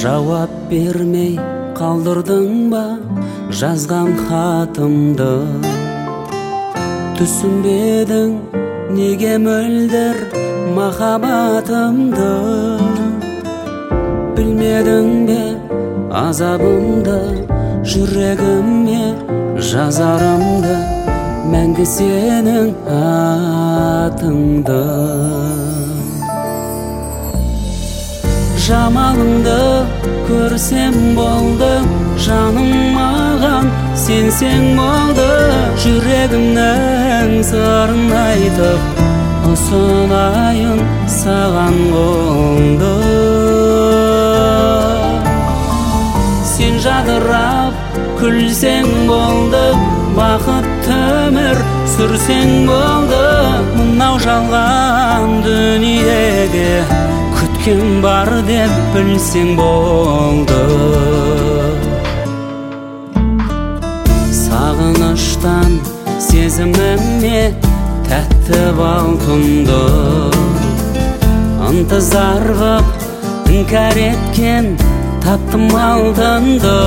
Жауап бермей қалдырдың ба жазған хатымды? Түсінбедің неге мөлдір махаббатымды? Білмедің бе азабымды, жүрегіме жазарымды, мәңгі сенің атыңды? Жамалыңды көрсем болды, жаным маған сенсең болды. Жүрегімнің сырын айтып, ұсынайын саған қолды. Сен жадырап күлсең болды, бақытты өмір сүрсең болды. Мынау жалған дүниеге күткен бар деп білсең болды. Сағыныштан сезіміме тәтті бал тұнды, ынтызар ғып іңкәр еткен таптым алтынды.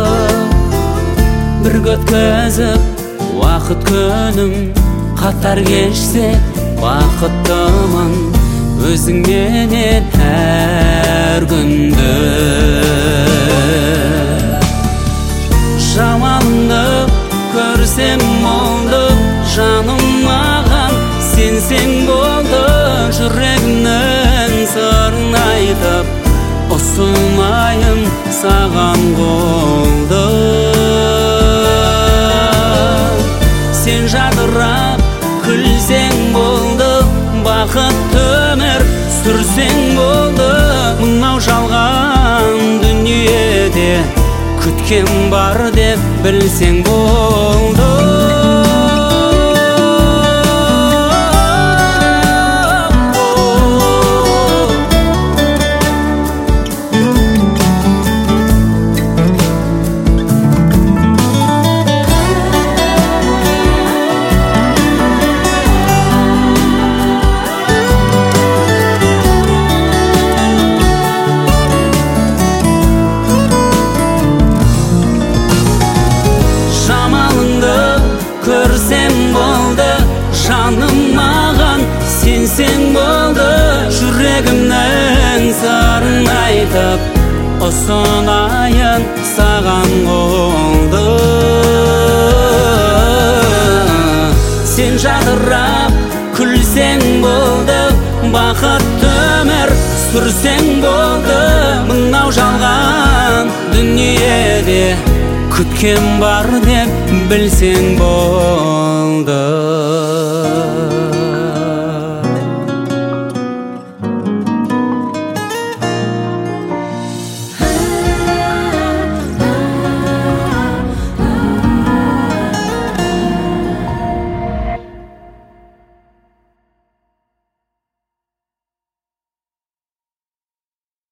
Бір өткізіп уақыт күнім, қатар кешсе бақыттымын өзіңменен әр күнді. Жамалыңды көрсем болды, жаным маған сенсең болды. Жүрегімнің сырын айтып, ұсынайын саған қолды. Сен жадырап күлсең болды, бақытты өмір сүрсең болды. Мынау жалған дүниеде күткен бар деп білсең болды. Көрсем болды, жаным маған сенсең болды. Жүрегімнің сырын айтып, ұсынайын саған қолды. Сен жадырап күлсең болды, бақытты өмір сүрсең болды. Мынау жалған дүниеде күткен бар деп білсең болды.